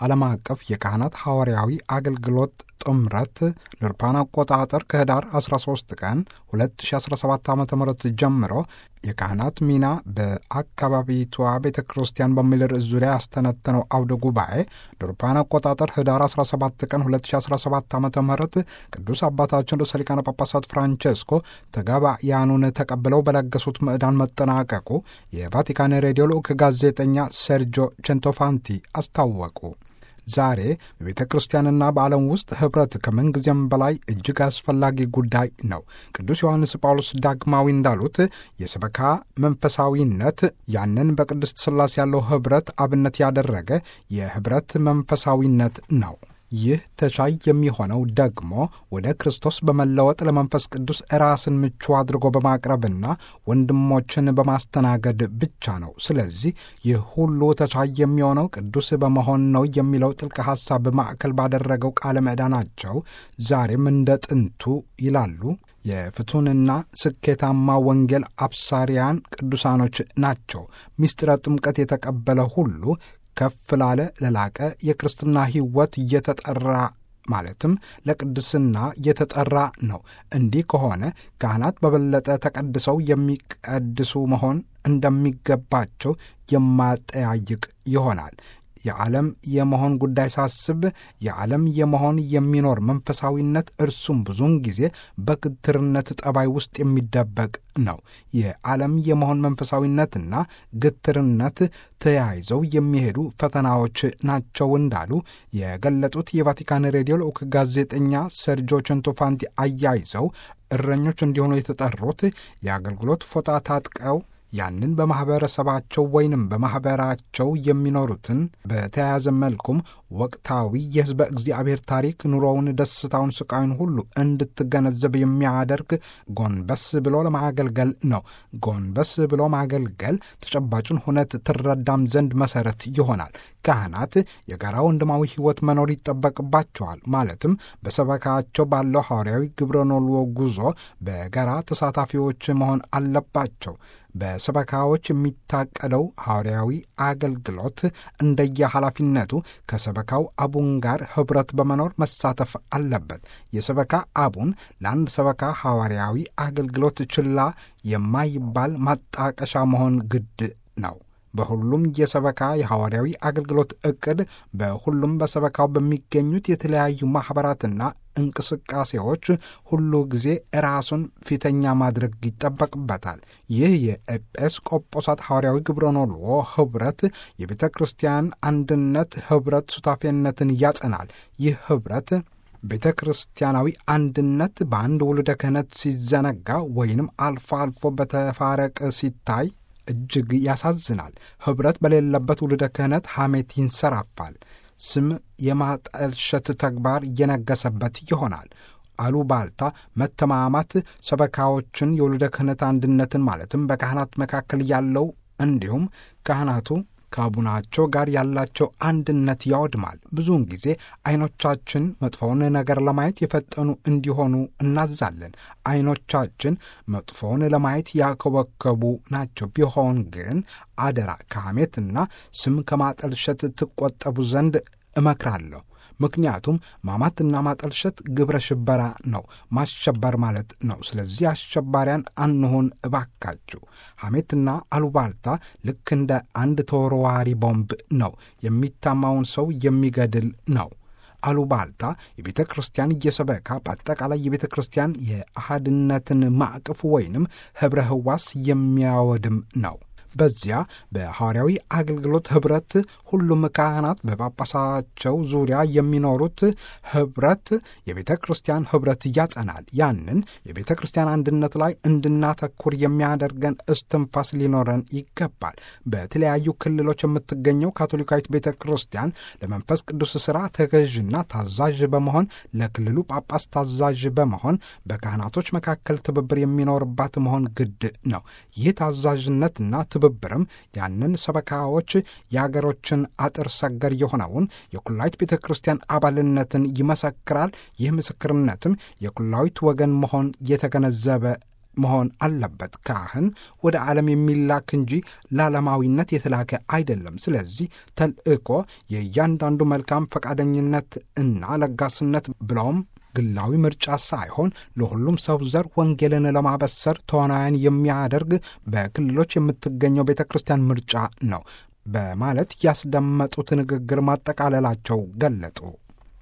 ዓለም አቀፍ የካህናት ሐዋርያዊ አገልግሎት ጥምረት ለአውሮፓውያን አቆጣጠር ከህዳር 13 ቀን 2017 ዓ ም ጀምሮ የካህናት ሚና በአካባቢቷ ቤተ ክርስቲያን በሚል ርዕስ ዙሪያ ያስተነተነው አውደ ጉባኤ ለአውሮፓውያን አቆጣጠር ህዳር 17 ቀን 2017 ዓ ም ቅዱስ አባታችን ርዕሰ ሊቃነ ጳጳሳት ፍራንቼስኮ ተጋባያኑን ተቀብለው በለገሱት ምዕዳን መጠናቀቁ የቫቲካን ሬዲዮ ልዑክ ጋዜጠኛ ሴርጆ ቼንቶፋንቲ አስታወቁ። ዛሬ በቤተ ክርስቲያንና በዓለም ውስጥ ኅብረት ከምንጊዜም በላይ እጅግ አስፈላጊ ጉዳይ ነው። ቅዱስ ዮሐንስ ጳውሎስ ዳግማዊ እንዳሉት የሰበካ መንፈሳዊነት ያንን በቅድስት ሥላሴ ያለው ኅብረት አብነት ያደረገ የኅብረት መንፈሳዊነት ነው። ይህ ተቻይ የሚሆነው ደግሞ ወደ ክርስቶስ በመለወጥ ለመንፈስ ቅዱስ ራስን ምቹ አድርጎ በማቅረብና ወንድሞችን በማስተናገድ ብቻ ነው። ስለዚህ ይህ ሁሉ ተቻይ የሚሆነው ቅዱስ በመሆን ነው የሚለው ጥልቅ ሐሳብ ማዕከል ባደረገው ቃለ ምዕዳናቸው ዛሬም እንደ ጥንቱ ይላሉ የፍቱንና ስኬታማ ወንጌል አብሳሪያን ቅዱሳኖች ናቸው። ምስጢረ ጥምቀት የተቀበለ ሁሉ ከፍ ላለ ለላቀ የክርስትና ሕይወት እየተጠራ ማለትም ለቅድስና እየተጠራ ነው። እንዲህ ከሆነ ካህናት በበለጠ ተቀድሰው የሚቀድሱ መሆን እንደሚገባቸው የማጠያይቅ ይሆናል። የዓለም የመሆን ጉዳይ ሳስብ የዓለም የመሆን የሚኖር መንፈሳዊነት እርሱም ብዙውን ጊዜ በግትርነት ጠባይ ውስጥ የሚደበቅ ነው። የዓለም የመሆን መንፈሳዊነትና ግትርነት ተያይዘው የሚሄዱ ፈተናዎች ናቸው እንዳሉ የገለጡት የቫቲካን ሬዲዮ ልዑክ ጋዜጠኛ ሴርጆ ቼንቶፋንቲ አያይዘው እረኞች እንዲሆኑ የተጠሩት የአገልግሎት ፎጣ ታጥቀው ያንን በማኅበረሰባቸው ወይንም በማኅበራቸው የሚኖሩትን በተያያዘ መልኩም ወቅታዊ የሕዝበ እግዚአብሔር ታሪክ ኑሮውን፣ ደስታውን፣ ስቃዩን ሁሉ እንድትገነዘብ የሚያደርግ ጎንበስ ብሎ ለማገልገል ነው። ጎንበስ ብሎ ማገልገል ተጨባጩን ሁነት ትረዳም ዘንድ መሠረት ይሆናል። ካህናት የጋራ ወንድማዊ ሕይወት መኖር ይጠበቅባቸዋል። ማለትም በሰበካቸው ባለው ሐዋርያዊ ግብረ ኖልዎ ጉዞ በጋራ ተሳታፊዎች መሆን አለባቸው። በሰበካዎች የሚታቀደው ሐዋርያዊ አገልግሎት እንደየ ኃላፊነቱ ከሰበካው አቡን ጋር ኅብረት በመኖር መሳተፍ አለበት። የሰበካ አቡን ለአንድ ሰበካ ሐዋርያዊ አገልግሎት ችላ የማይባል ማጣቀሻ መሆን ግድ ነው። በሁሉም የሰበካ የሐዋርያዊ አገልግሎት ዕቅድ በሁሉም በሰበካው በሚገኙት የተለያዩ ማኅበራትና እንቅስቃሴዎች ሁሉ ጊዜ ራሱን ፊተኛ ማድረግ ይጠበቅበታል። ይህ የኤጲስቆጶሳት ሐዋርያዊ ግብረ ኖልዎ ኅብረት የቤተ ክርስቲያን አንድነት ኅብረት ሱታፌነትን ያጸናል። ይህ ኅብረት ቤተ ክርስቲያናዊ አንድነት በአንድ ውልደ ክህነት ሲዘነጋ ወይንም አልፎ አልፎ በተፋረቅ ሲታይ እጅግ ያሳዝናል። ኅብረት በሌለበት ውልደ ክህነት ሐሜት ይንሰራፋል። ስም የማጠልሸት ተግባር እየነገሰበት ይሆናል። አሉባልታ፣ መተማማት ሰበካዎችን የውልደ ክህነት አንድነትን ማለትም በካህናት መካከል ያለው እንዲሁም ካህናቱ ከአቡናቸው ጋር ያላቸው አንድነት ያወድማል። ብዙውን ጊዜ ዐይኖቻችን መጥፎውን ነገር ለማየት የፈጠኑ እንዲሆኑ እናዛለን። ዐይኖቻችን መጥፎውን ለማየት ያከበከቡ ናቸው። ቢሆን ግን አደራ ከሐሜትና ስም ከማጠልሸት ትቆጠቡ ዘንድ እመክራለሁ። ምክንያቱም ማማትና ማጠልሸት ግብረ ሽበራ ነው፣ ማሸበር ማለት ነው። ስለዚህ አሸባሪያን አንሆን እባካችሁ። ሐሜትና አሉባልታ ልክ እንደ አንድ ተወርዋሪ ቦምብ ነው፣ የሚታማውን ሰው የሚገድል ነው። አሉባልታ የቤተ ክርስቲያን እየሰበካ በአጠቃላይ የቤተ ክርስቲያን የአህድነትን ማዕቀፍ ወይንም ኅብረ ሕዋስ የሚያወድም ነው። በዚያ በሐዋርያዊ አገልግሎት ኅብረት ሁሉም ካህናት በጳጳሳቸው ዙሪያ የሚኖሩት ኅብረት የቤተ ክርስቲያን ኅብረት ያጸናል። ያንን የቤተ ክርስቲያን አንድነት ላይ እንድናተኩር የሚያደርገን እስትንፋስ ሊኖረን ይገባል። በተለያዩ ክልሎች የምትገኘው ካቶሊካዊት ቤተ ክርስቲያን ለመንፈስ ቅዱስ ሥራ ተገዥና ታዛዥ በመሆን ለክልሉ ጳጳስ ታዛዥ በመሆን በካህናቶች መካከል ትብብር የሚኖርባት መሆን ግድ ነው። ይህ ታዛዥነትና ትብብርም ያንን ሰበካዎች የአገሮችን አጥር ሰገር የሆነውን የኩላዊት ቤተ ክርስቲያን አባልነትን ይመሰክራል። ይህ ምስክርነትም የኩላዊት ወገን መሆን የተገነዘበ መሆን አለበት። ካህን ወደ ዓለም የሚላክ እንጂ ለዓለማዊነት የተላከ አይደለም። ስለዚህ ተልእኮ የእያንዳንዱ መልካም ፈቃደኝነት እና ለጋስነት ብለውም ግላዊ ምርጫ ሳይሆን ለሁሉም ሰው ዘር ወንጌልን ለማበሰር ተዋናያን የሚያደርግ በክልሎች የምትገኘው ቤተ ክርስቲያን ምርጫ ነው በማለት ያስደመጡት ንግግር ማጠቃለላቸው ገለጡ።